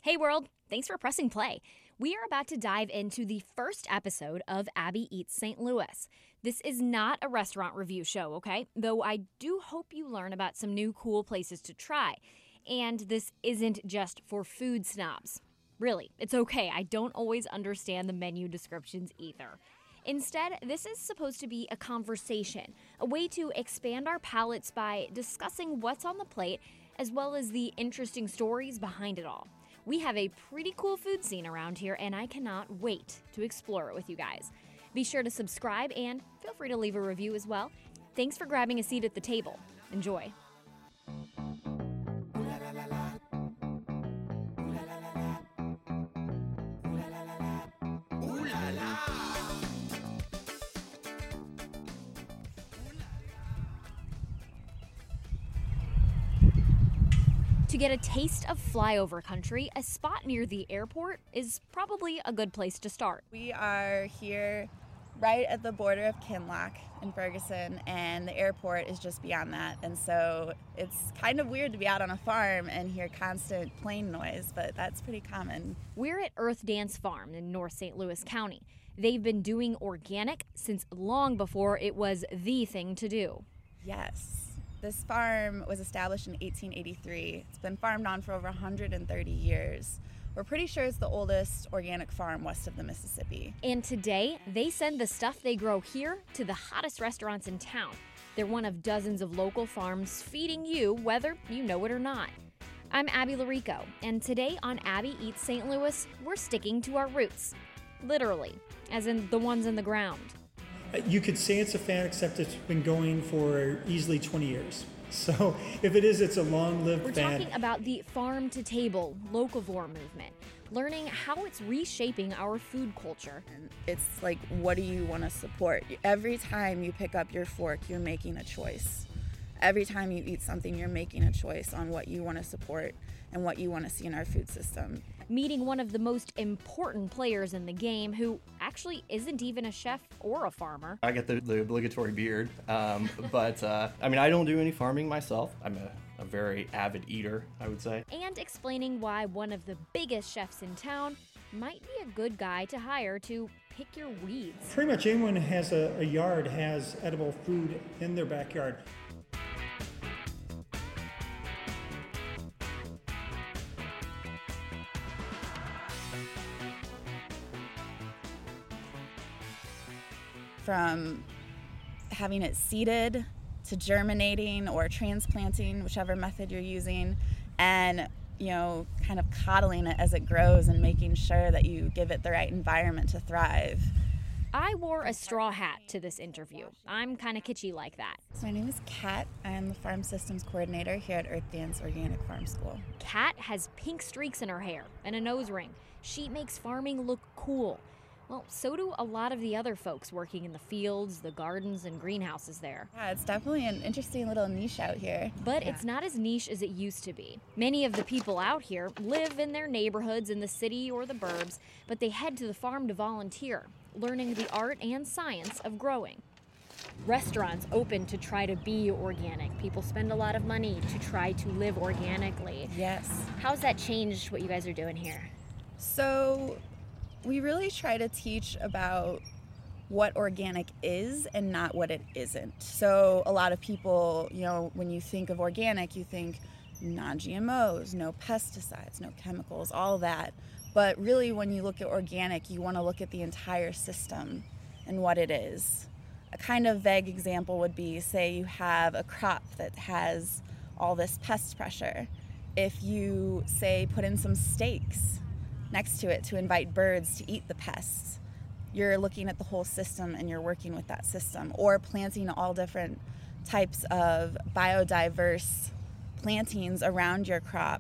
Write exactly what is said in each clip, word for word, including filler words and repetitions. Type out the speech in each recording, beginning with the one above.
Hey world, thanks for pressing play. We are about to dive into the first episode of Abby Eats Saint Louis. This is not a restaurant review show, okay? Though I do hope you learn about some new cool places to try. And this isn't just for food snobs. Really, it's okay. I don't always understand the menu descriptions either. Instead, this is supposed to be a conversation, a way to expand our palates by discussing what's on the plate, as well as the interesting stories behind it all. We have a pretty cool food scene around here, and I cannot wait to explore it with you guys. Be sure to subscribe and feel free to leave a review as well. Thanks for grabbing a seat at the table. Enjoy. To get a taste of flyover country, a spot near the airport is probably a good place to start. We are here right at the border of Kinloch in Ferguson, and the airport is just beyond that. And so it's kind of weird to be out on a farm and hear constant plane noise, but that's pretty common. We're at Earth Dance Farm in North Saint Louis County. They've been doing organic since long before it was the thing to do. Yes. This farm was established in eighteen eighty-three. It's been farmed on for over one hundred thirty years. We're pretty sure it's the oldest organic farm west of the Mississippi. And today, they send the stuff they grow here to the hottest restaurants in town. They're one of dozens of local farms feeding you whether you know it or not. I'm Abby Larico, and today on Abby Eats Saint Louis, we're sticking to our roots. Literally, as in the ones in the ground. You could say it's a fad, except it's been going for easily twenty years. So if it is, it's a long-lived We're fad. We're talking about the farm-to-table locavore movement, learning how it's reshaping our food culture. And it's like, what do you want to support? Every time you pick up your fork, you're making a choice. Every time you eat something, you're making a choice on what you want to support and what you want to see in our food system. Meeting one of the most important players in the game who actually isn't even a chef or a farmer. I get the, the obligatory beard, um, but uh, I mean, I don't do any farming myself. I'm a, a very avid eater, I would say. And explaining why one of the biggest chefs in town might be a good guy to hire to pick your weeds. Pretty much anyone who has a, a yard has edible food in their backyard. From having it seeded to germinating or transplanting, whichever method you're using, and you know, kind of coddling it as it grows and making sure that you give it the right environment to thrive. I wore a straw hat to this interview. I'm kind of kitschy like that. So my name is Kat. I'm the Farm Systems Coordinator here at Earth Dance Organic Farm School. Kat has pink streaks in her hair and a nose ring. She makes farming look cool. Well, so do a lot of the other folks working in the fields, the gardens, and greenhouses there. Yeah, it's definitely an interesting little niche out here. But yeah. It's not as niche as it used to be. Many of the people out here live in their neighborhoods in the city or the burbs, but they head to the farm to volunteer, learning the art and science of growing. Restaurants open to try to be organic. People spend a lot of money to try to live organically. Yes. How's that changed what you guys are doing here? So we really try to teach about what organic is and not what it isn't. So a lot of people, you know, when you think of organic, you think non-G M Os, no pesticides, no chemicals, all that. But really, when you look at organic, you want to look at the entire system and what it is. A kind of vague example would be, say you have a crop that has all this pest pressure. If you, say, put in some stakes next to it to invite birds to eat the pests, you're looking at the whole system and you're working with that system. Or planting all different types of biodiverse plantings around your crop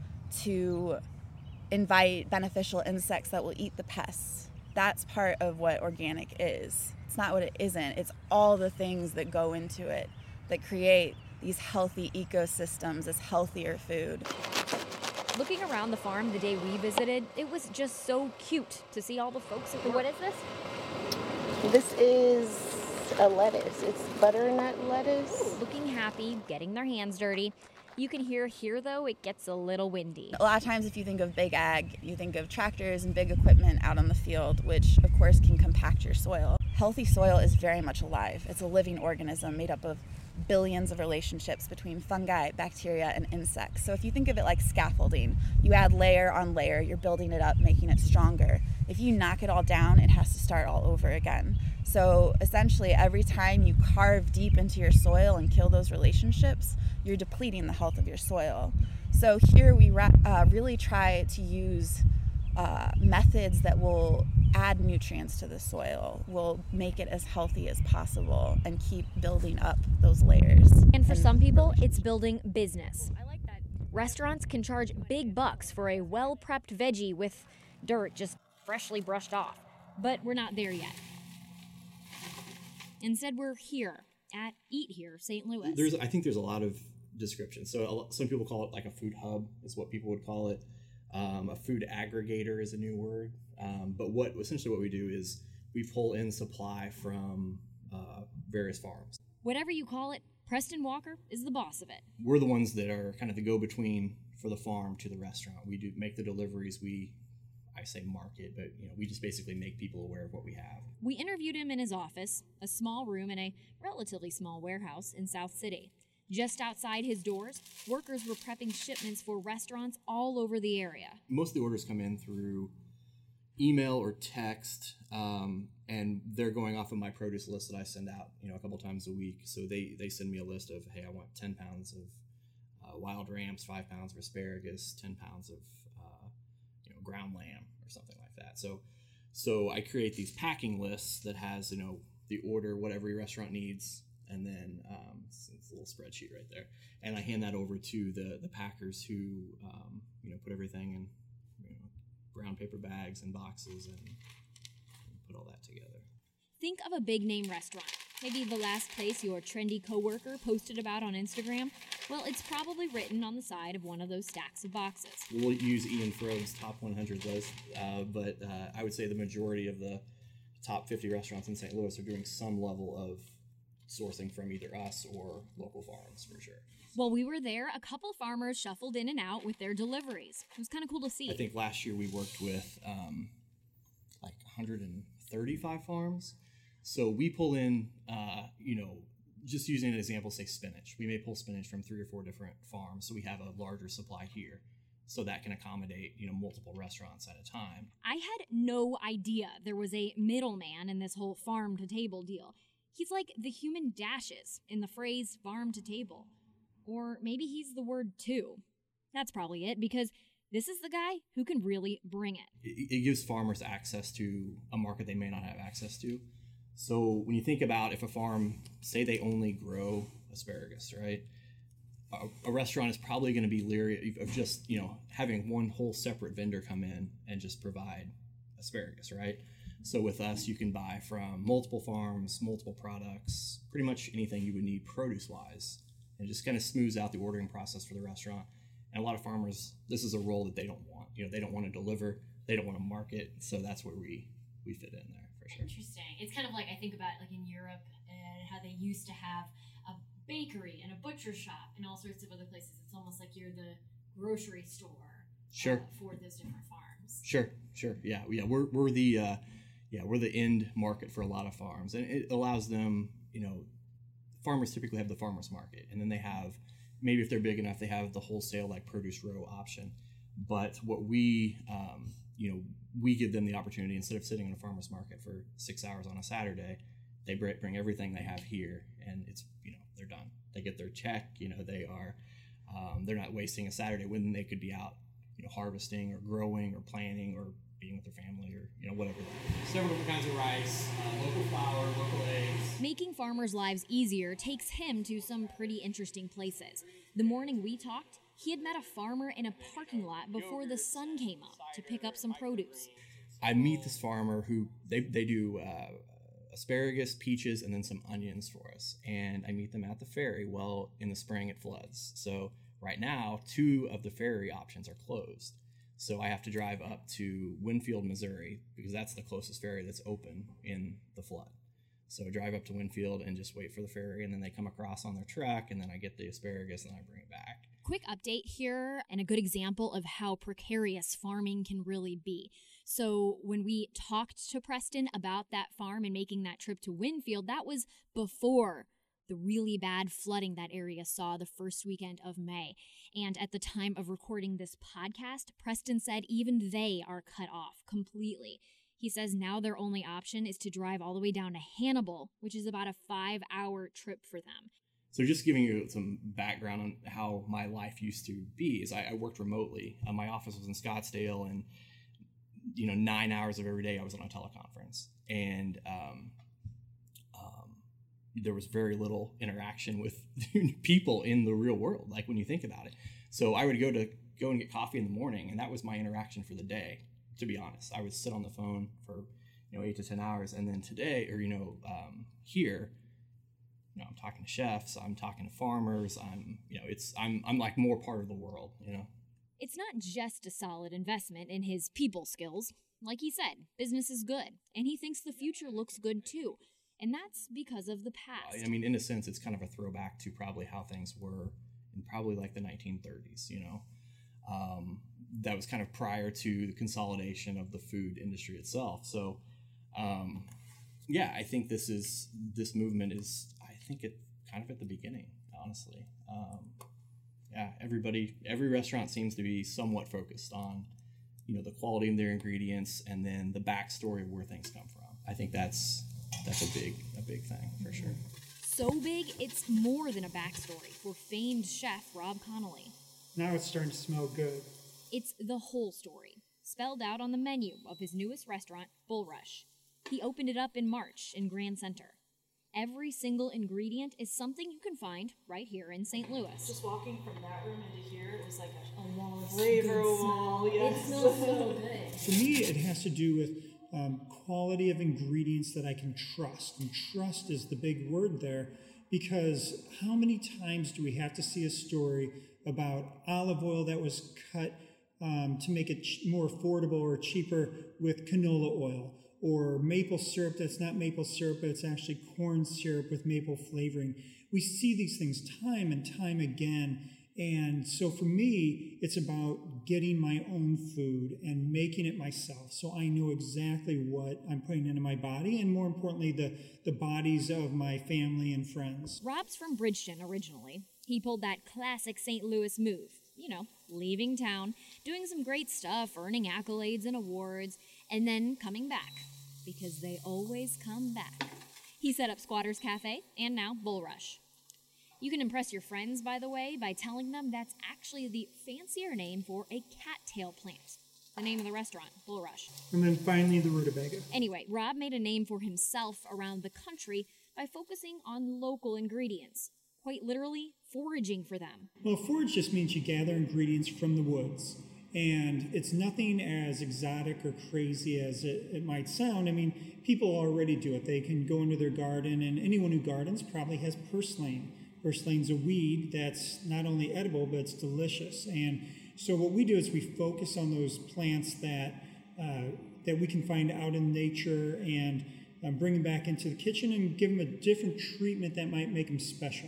to invite beneficial insects that will eat the pests. That's part of what organic is. It's not what it isn't. It's all the things that go into it that create these healthy ecosystems, this healthier food. Looking around the farm the day we visited, it was just so cute to see all the folks at the... What is this? This is a lettuce. It's butternut lettuce. Ooh, looking happy, getting their hands dirty. You can hear here, though, it gets a little windy. A lot of times if you think of big ag, you think of tractors and big equipment out on the field, which of course can compact your soil. Healthy soil is very much alive. It's a living organism made up of billions of relationships between fungi, bacteria, and insects. So if you think of it like scaffolding, you add layer on layer, you're building it up, making it stronger. If you knock it all down, it has to start all over again. So essentially, every time you carve deep into your soil and kill those relationships, you're depleting the health of your soil. So here we uh, really try to use uh, methods that will add nutrients to the soil, will make it as healthy as possible, and keep building up those layers. And for and some people, it's building business. I like that. Restaurants can charge big bucks for a well-prepped veggie with dirt just freshly brushed off. But we're not there yet. Instead, we're here at Eat Here, Saint Louis. There's, I think there's a lot of descriptions. So a lot, some people call it like a food hub is what people would call it. Um, a food aggregator is a new word. Um, but what essentially what we do is we pull in supply from uh, various farms. Whatever you call it, Preston Walker is the boss of it. We're the ones that are kind of the go-between for the farm to the restaurant. We do make the deliveries. We, I say market, but you know, we just basically make people aware of what we have. We interviewed him in his office, a small room in a relatively small warehouse in South City. Just outside his doors, workers were prepping shipments for restaurants all over the area. Most of the orders come in through email or text, um, and they're going off of my produce list that I send out, you know, a couple times a week. So they, they send me a list of, hey, I want ten pounds of uh, wild rams, five pounds of asparagus, ten pounds of uh, you know, ground lamb or something like that. So so I create these packing lists that has, you know, the order, what every restaurant needs, and then um, it's, it's a little spreadsheet right there. And I hand that over to the the packers who, um, you know, put everything in, you know, brown paper bags and boxes and, and put all that together. Think of a big name restaurant. Maybe the last place your trendy coworker posted about on Instagram. Well, it's probably written on the side of one of those stacks of boxes. We'll use Ian Frobe's top one hundred list, uh, but uh, I would say the majority of the top fifty restaurants in Saint Louis are doing some level of sourcing from either us or local farms, for sure. While we were there, a couple farmers shuffled in and out with their deliveries. It was kind of cool to see. I think last year we worked with um, like one hundred thirty-five farms. So we pull in, uh, you know, just using an example, say spinach. We may pull spinach from three or four different farms, so we have a larger supply here. So that can accommodate, you know, multiple restaurants at a time. I had no idea there was a middleman in this whole farm-to-table deal. He's like the human dashes in the phrase farm to table. Or maybe he's the word two. That's probably it, because this is the guy who can really bring it. It, it gives farmers access to a market they may not have access to. So when you think about if a farm, say they only grow asparagus, right? A, a restaurant is probably going to be leery of just, you know, having one whole separate vendor come in and just provide asparagus, right? So with us, you can buy from multiple farms, multiple products, pretty much anything you would need produce-wise. And it just kind of smooths out the ordering process for the restaurant. And a lot of farmers, this is a role that they don't want. You know, they don't want to deliver, they don't want to market. So that's where we, we fit in there, for sure. Interesting. It's kind of like, I think about like in Europe and how they used to have a bakery and a butcher shop and all sorts of other places. It's almost like you're the grocery store sure. uh, for those different farms. Sure, sure. Yeah, yeah. We're, we're the... Uh, Yeah, we're the end market for a lot of farms, and it allows them, you know, farmers typically have the farmers market, and then they have, maybe if they're big enough, they have the wholesale like produce row option. But what we, um, you know, we give them the opportunity, instead of sitting in a farmer's market for six hours on a Saturday, they bring everything they have here, and it's, you know, they're done. They get their check, you know, they are, um, they're not wasting a Saturday when they could be out, you know, harvesting or growing or planting or being with their family or, you know, whatever. Several different kinds of rice, uh, local flour, local eggs. Making farmers' lives easier takes him to some pretty interesting places. The morning we talked, he had met a farmer in a parking lot before the sun came up to pick up some produce. I meet this farmer who, they, they do uh, asparagus, peaches, and then some onions for us. And I meet them at the ferry. Well, in the spring it floods. So right now, two of the ferry options are closed. So I have to drive up to Winfield, Missouri, because that's the closest ferry that's open in the flood. So I drive up to Winfield and just wait for the ferry, and then they come across on their truck, and then I get the asparagus, and then I bring it back. Quick update here and a good example of how precarious farming can really be. So when we talked to Preston about that farm and making that trip to Winfield, that was before the really bad flooding that area saw the first weekend of May. And at the time of recording this podcast, Preston said even they are cut off completely. He says now their only option is to drive all the way down to Hannibal, which is about a five-hour trip for them. So just giving you some background on how my life used to be is I, I worked remotely. Uh, my office was in Scottsdale, and you know, nine hours of every day I was on a teleconference. And um, um, there was very little interaction with people in the real world, like when you think about it. So I would go to go and get coffee in the morning, and that was my interaction for the day, to be honest. I would sit on the phone for, you know, eight to ten hours. And then today, or, you know, um, here, you know, I'm talking to chefs, I'm talking to farmers, I'm, you know, it's, I'm, I'm like more part of the world, you know. It's not just a solid investment in his people skills. Like he said, business is good, and he thinks the future looks good too. And that's because of the past. I mean, in a sense, it's kind of a throwback to probably how things were in probably like the nineteen thirties, you know. Um, that was kind of prior to the consolidation of the food industry itself. So, um, yeah, I think this is, this movement is, I think it kind of at the beginning, honestly. Um, yeah, everybody, every restaurant seems to be somewhat focused on, you know, the quality of their ingredients and then the backstory of where things come from. I think that's, that's a big, a big thing for sure. So big, it's more than a backstory for famed chef Rob Connolly. Now it's starting to smell good. It's the whole story, spelled out on the menu of his newest restaurant, Bull Rush. He opened it up in March in Grand Center. Every single ingredient is something you can find right here in Saint Louis. Just walking from that room into here, it was like a, A wall of flavor good wall. smell. Yes. It smells so good. For me, it has to do with um, quality of ingredients that I can trust. And trust is the big word there, because how many times do we have to see a story about olive oil that was cut um, to make it ch- more affordable or cheaper with canola oil, or maple syrup that's not maple syrup, but it's actually corn syrup with maple flavoring. We see these things time and time again. And so for me, it's about getting my own food and making it myself, so I know exactly what I'm putting into my body, and more importantly, the, the bodies of my family and friends. Rob's from Bridgeton originally. He pulled that classic Saint Louis move. You know, leaving town, doing some great stuff, earning accolades and awards, and then coming back. Because they always come back. He set up Squatters Cafe, and now Bull Rush. You can impress your friends, by the way, by telling them that's actually the fancier name for a cattail plant. The name of the restaurant, Bull Rush. And then finally, the rutabaga. Anyway, Rob made a name for himself around the country by focusing on local ingredients. Quite literally, foraging for them. Well, forage just means you gather ingredients from the woods. And it's nothing as exotic or crazy as it, it might sound. I mean, people already do it. They can go into their garden, and anyone who gardens probably has purslane. Purslane's a weed that's not only edible, but it's delicious. And so what we do is we focus on those plants that uh, that we can find out in nature and um, bring them back into the kitchen and give them a different treatment that might make them special.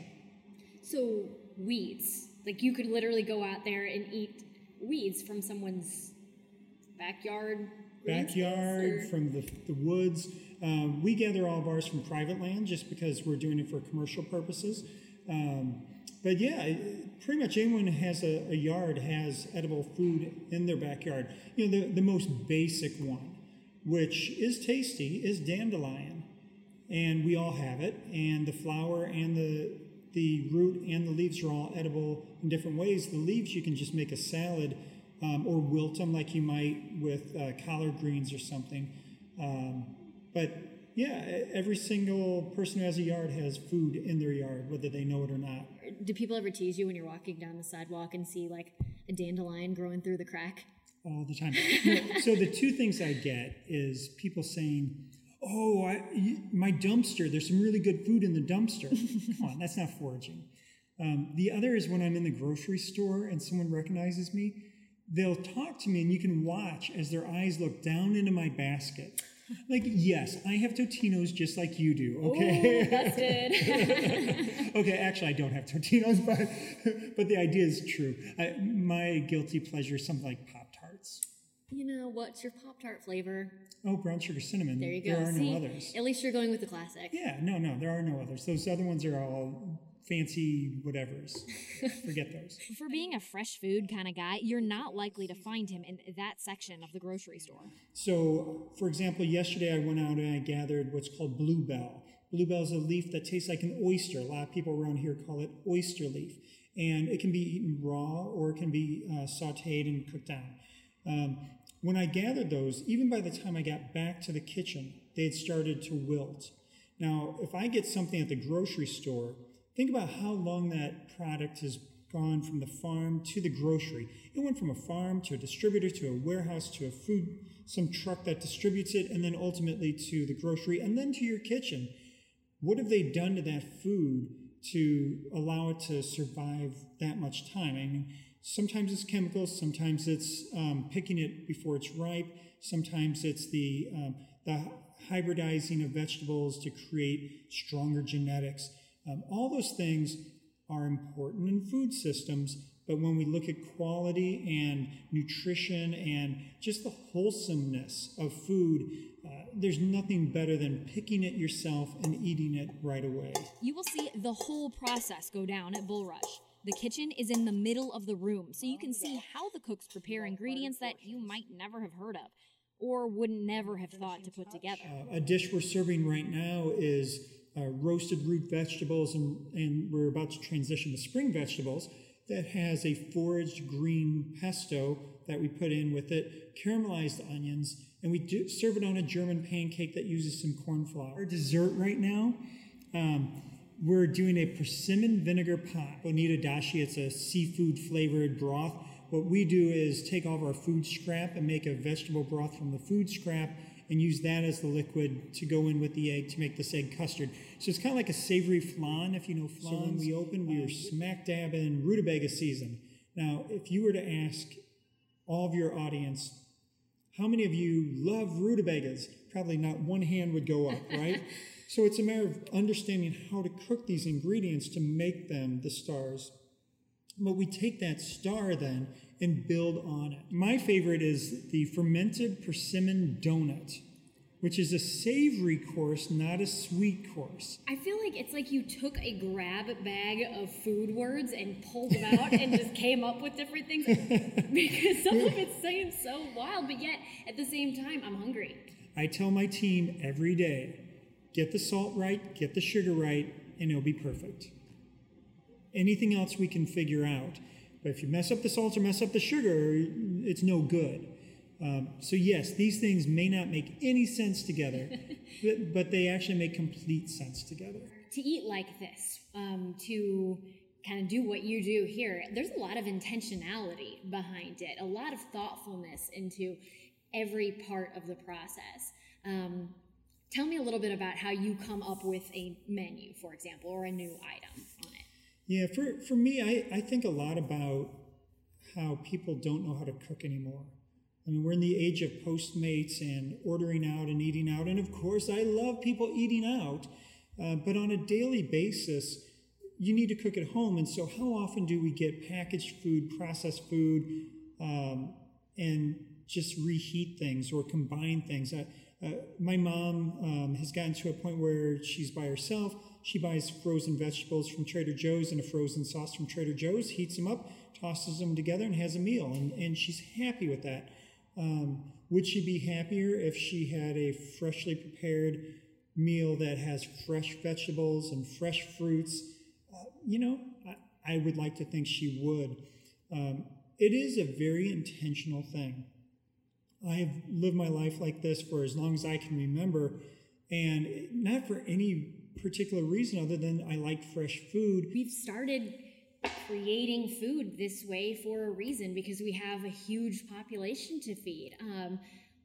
So, weeds. Like, you could literally go out there and eat weeds from someone's backyard. Backyard, from the, the woods. Um, we gather all of ours from private land just because we're doing it for commercial purposes. Um, but yeah, pretty much anyone who has a, a yard has edible food in their backyard. You know, the, the most basic one, which is tasty, is dandelion. And we all have it. And the flower and the the root and the leaves are all edible in different ways. The leaves you can just make a salad um, or wilt them like you might with uh, collard greens or something. Um, but yeah, every single person who has a yard has food in their yard, whether they know it or not. Do people ever tease you when you're walking down the sidewalk and see like a dandelion growing through the crack? All the time. No, so the two things I get is people saying, oh, I, my dumpster, there's some really good food in the dumpster. Come on, that's not foraging. Um, the other is when I'm in the grocery store and someone recognizes me, they'll talk to me and you can watch as their eyes look down into my basket. Like, yes, I have Totinos just like you do, okay? Ooh, busted. Okay, actually, I don't have Totinos, but but the idea is true. I, my guilty pleasure is something like Pop-Tarts. You know, what's your Pop-Tart flavor? Oh, brown sugar cinnamon. There you go. There are See, no others. At least you're going with the classic. Yeah, no, no, there are no others. Those other ones are all fancy whatevers. Forget those. For being a fresh food kind of guy, you're not likely to find him in that section of the grocery store. So, for example, yesterday I went out and I gathered what's called bluebell. Bluebell is a leaf that tastes like an oyster. A lot of people around here call it oyster leaf. And it can be eaten raw or it can be uh, sauteed and cooked down. Um, when I gathered those, even by the time I got back to the kitchen, they had started to wilt. Now, if I get something at the grocery store, think about how long that product has gone from the farm to the grocery. It went from a farm to a distributor to a warehouse to a food, some truck that distributes it, and then ultimately to the grocery and then to your kitchen. What have they done to that food to allow it to survive that much time? I mean, sometimes it's chemicals, sometimes it's um, picking it before it's ripe, sometimes it's the um, the hybridizing of vegetables to create stronger genetics. Um, all those things are important in food systems, but when we look at quality and nutrition and just the wholesomeness of food, uh, there's nothing better than picking it yourself and eating it right away. You will see the whole process go down at Bulrush. The kitchen is in the middle of the room, so you can see how the cooks prepare ingredients that you might never have heard of or would never have thought to put together. Uh, a dish we're serving right now is uh, roasted root vegetables, and, and we're about to transition to spring vegetables that has a foraged green pesto that we put in with it, caramelized onions, and we do serve it on a German pancake that uses some corn flour. Our dessert right now, um, we're doing a persimmon vinegar pot. Bonita dashi, it's a seafood flavored broth. What we do is take all of our food scrap and make a vegetable broth from the food scrap and use that as the liquid to go in with the egg to make this egg custard. So it's kind of like a savory flan, if you know flan. So when we opened, we were smack dab in rutabaga season. Now, if you were to ask all of your audience, how many of you love rutabagas? Probably not one hand would go up, right? So it's a matter of understanding how to cook these ingredients to make them the stars. But we take that star then and build on it. My favorite is the fermented persimmon donut, which is a savory course, not a sweet course. I feel like it's like you took a grab bag of food words and pulled them out and just came up with different things. Because some of it seems so wild, but yet at the same time, I'm hungry. I tell my team every day, get the salt right, get the sugar right, and it'll be perfect. Anything else we can figure out. But if you mess up the salt or mess up the sugar, it's no good. Um, so yes, these things may not make any sense together, but, but they actually make complete sense together. To eat like this, um, to kind of do what you do here, there's a lot of intentionality behind it, a lot of thoughtfulness into every part of the process. Um, tell me a little bit about how you come up with a menu, for example, or a new item on it. Yeah, for, for me, I, I think a lot about how people don't know how to cook anymore. I mean, we're in the age of Postmates and ordering out and eating out. And of course, I love people eating out. Uh, but on a daily basis, you need to cook at home. And so how often do we get packaged food, processed food, um, and just reheat things or combine things? Uh, uh, my mom um, has gotten to a point where she's by herself. She buys frozen vegetables from Trader Joe's and a frozen sauce from Trader Joe's, heats them up, tosses them together, and has a meal. And, and she's happy with that. Um, would she be happier if she had a freshly prepared meal that has fresh vegetables and fresh fruits? Uh, you know, I, I would like to think she would. Um, it is a very intentional thing. I have lived my life like this for as long as I can remember, and not for any particular reason other than I like fresh food. We've started creating food this way for a reason, because we have a huge population to feed. Um,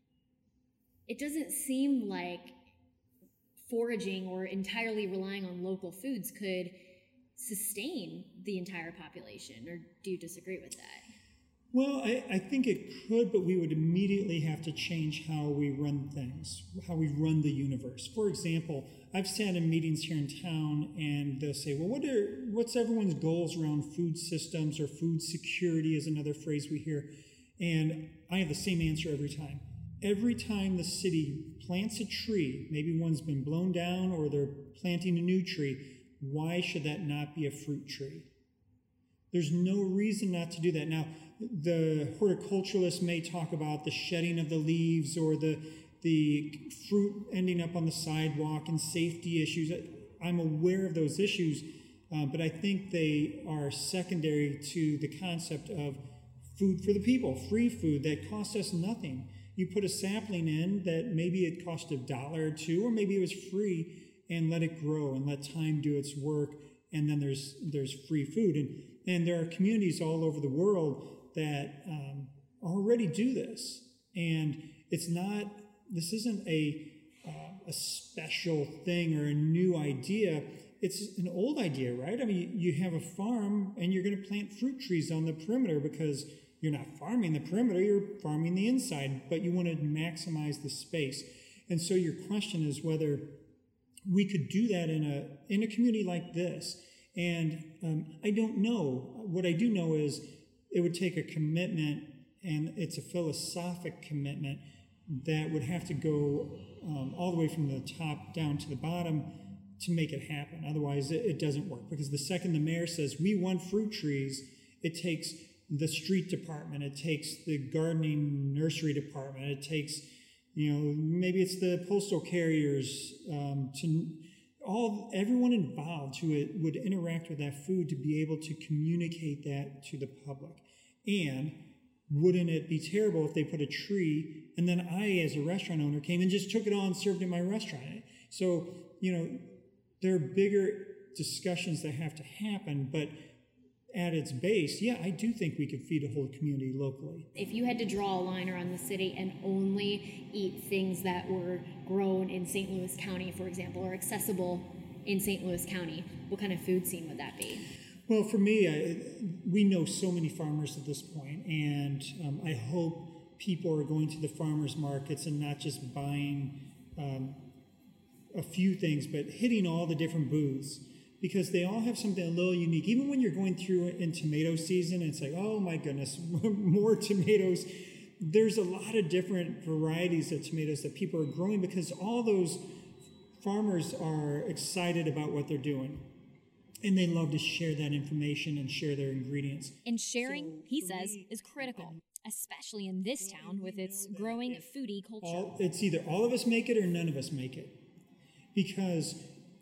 it doesn't seem like foraging or entirely relying on local foods could sustain the entire population, or do you disagree with that? Well, I, I think it could, but we would immediately have to change how we run things, how we run the universe. For example, I've sat in meetings here in town and they'll say, well, what are what's everyone's goals around food systems, or food security is another phrase we hear. And I have the same answer every time. Every time the city plants a tree, maybe one's been blown down or they're planting a new tree, why should that not be a fruit tree? There's no reason not to do that. Now, the horticulturalists may talk about the shedding of the leaves or the the fruit ending up on the sidewalk and safety issues. I'm aware of those issues, uh, but I think they are secondary to the concept of food for the people, free food that costs us nothing. You put a sapling in that maybe it cost a dollar or two, or maybe it was free, and let it grow and let time do its work, and then there's there's free food. And, and there are communities all over the world that um, already do this, and it's not. This isn't a uh, a special thing or a new idea. It's an old idea, right? I mean, you have a farm and you're going to plant fruit trees on the perimeter because you're not farming the perimeter, you're farming the inside, but you want to maximize the space. And so your question is whether we could do that in a in a community like this. And um, I don't know. What I do know is it would take a commitment, and it's a philosophic commitment that would have to go um, all the way from the top down to the bottom to make it happen. Otherwise, it, it doesn't work. Because the second the mayor says, we want fruit trees, it takes the street department, it takes the gardening nursery department, it takes, you know, maybe it's the postal carriers, um, to all everyone involved who it would interact with that food to be able to communicate that to the public. And wouldn't it be terrible if they put a tree and then I, as a restaurant owner, came and just took it all and served it in my restaurant? So, you know, there are bigger discussions that have to happen, but at its base, yeah, I do think we could feed a whole community locally. If you had to draw a line around the city and only eat things that were grown in Saint Louis County, for example, or accessible in Saint Louis County, what kind of food scene would that be? Well, for me, I, we know so many farmers at this point, and um, I hope people are going to the farmers markets and not just buying um, a few things, but hitting all the different booths, because they all have something a little unique. Even when you're going through in tomato season, it's like, oh my goodness, more tomatoes. There's a lot of different varieties of tomatoes that people are growing because all those farmers are excited about what they're doing. And they love to share that information and share their ingredients. And sharing, he says, is critical, especially in this town with its growing foodie culture. All, it's either all of us make it or none of us make it. Because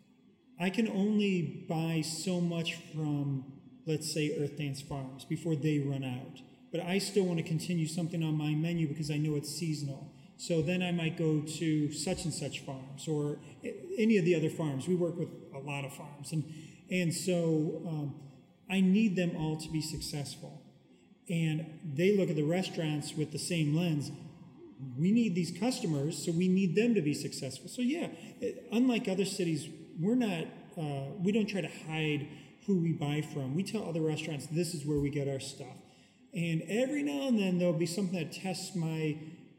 I can only buy so much from, let's say, Earth Dance Farms before they run out. But I still want to continue something on my menu because I know it's seasonal. So then I might go to such and such farms or any of the other farms. We work with a lot of farms. And, and so um, I need them all to be successful. And they look at the restaurants with the same lens. We need these customers, so we need them to be successful. So yeah, it, unlike other cities, we're not, uh, we don't try to hide who we buy from. We tell other restaurants, this is where we get our stuff. And every now and then there'll be something that tests my,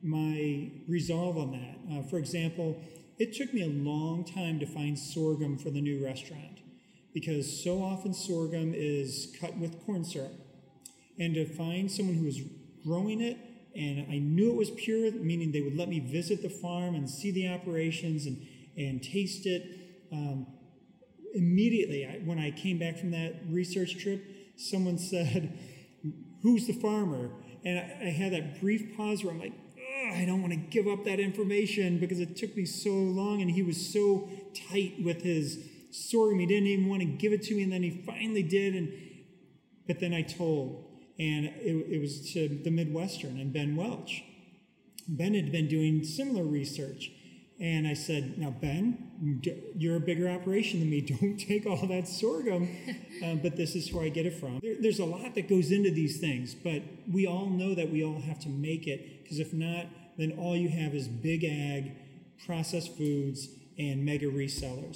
my resolve on that. Uh, for example, it took me a long time to find sorghum for the new restaurant because so often sorghum is cut with corn syrup. And to find someone who was growing it, and I knew it was pure, meaning they would let me visit the farm and see the operations and, and taste it. Um, immediately, I, when I came back from that research trip, someone said, who's the farmer? And I, I had that brief pause where I'm like, I don't want to give up that information because it took me so long, and he was so tight with his sorghum. He didn't even want to give it to me, and then he finally did. And but then I told, and it, it was to the Midwestern and Ben Welch. Ben had been doing similar research. And I said, now, Ben, you're a bigger operation than me. Don't take all that sorghum. uh, but this is where I get it from. There, there's a lot that goes into these things. But we all know that we all have to make it. Because if not, then all you have is big ag, processed foods, and mega resellers.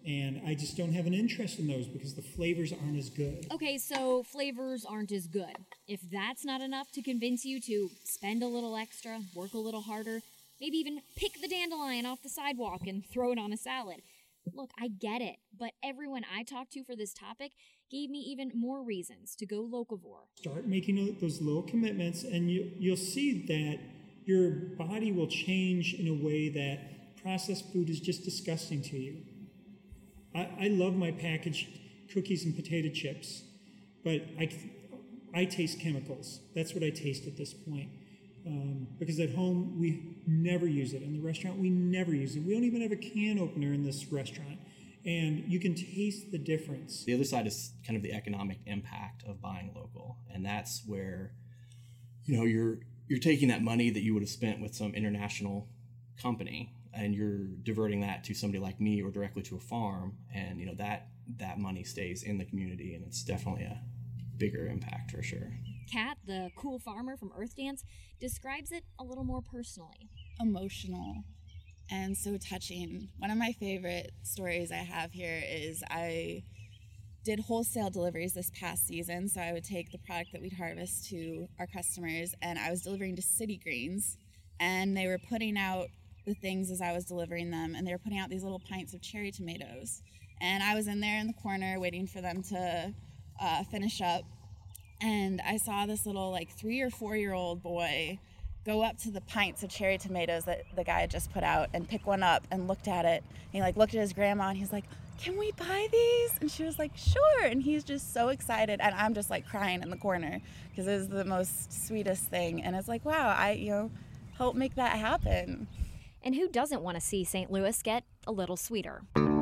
And I just don't have an interest in those because the flavors aren't as good. Okay, so flavors aren't as good. If that's not enough to convince you to spend a little extra, work a little harder, maybe even pick the dandelion off the sidewalk and throw it on a salad. Look, I get it, but everyone I talked to for this topic gave me even more reasons to go locavore. Start making those little commitments, and you, you'll see that your body will change in a way that processed food is just disgusting to you. I, I love my packaged cookies and potato chips, but I, I taste chemicals. That's what I taste at this point. Um, because at home, we never use it. In the restaurant, we never use it. We don't even have a can opener in this restaurant. And you can taste the difference. The other side is kind of the economic impact of buying local. And that's where, you know, you're you're taking that money that you would have spent with some international company and you're diverting that to somebody like me or directly to a farm. And, you know, that that money stays in the community, and it's definitely a bigger impact for sure. Kat, the cool farmer from Earth Dance, describes it a little more personally. Emotional and so touching. One of my favorite stories I have here is I did wholesale deliveries this past season, so I would take the product that we'd harvest to our customers, and I was delivering to City Greens, and they were putting out the things as I was delivering them, and they were putting out these little pints of cherry tomatoes, and I was in there in the corner waiting for them to uh, finish up, and I saw this little like three or four year old boy go up to the pints of cherry tomatoes that the guy had just put out and pick one up and looked at it. And he like looked at his grandma and he's like, "Can we buy these?" And she was like, "Sure." And he's just so excited, and I'm just like crying in the corner because it was the most sweetest thing. And it's like, wow, I you know help make that happen. And who doesn't want to see Saint Louis get a little sweeter?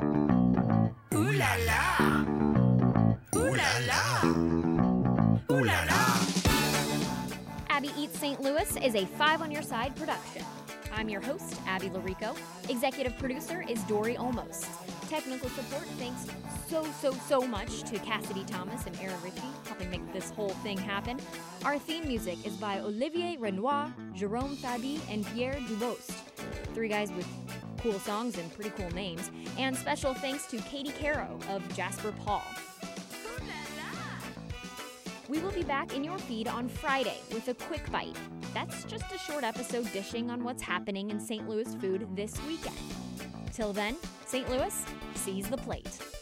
Ooh la la! Ooh la la! Ooh la la! Abby Eats Saint Louis is a Five on Your Side production. I'm your host, Abby Larico. Executive producer is Dory Olmos. Technical support thanks so, so, so much to Cassidy Thomas and Aaron Ritchie, helping make this whole thing happen. Our theme music is by Olivier Renoir, Jerome Fabi, and Pierre Dubost. Three guys with cool songs and pretty cool names. And special thanks to Katie Caro of Jasper Paul. We will be back in your feed on Friday with a quick bite. That's just a short episode dishing on what's happening in Saint Louis food this weekend. Till then, Saint Louis, seize the plate.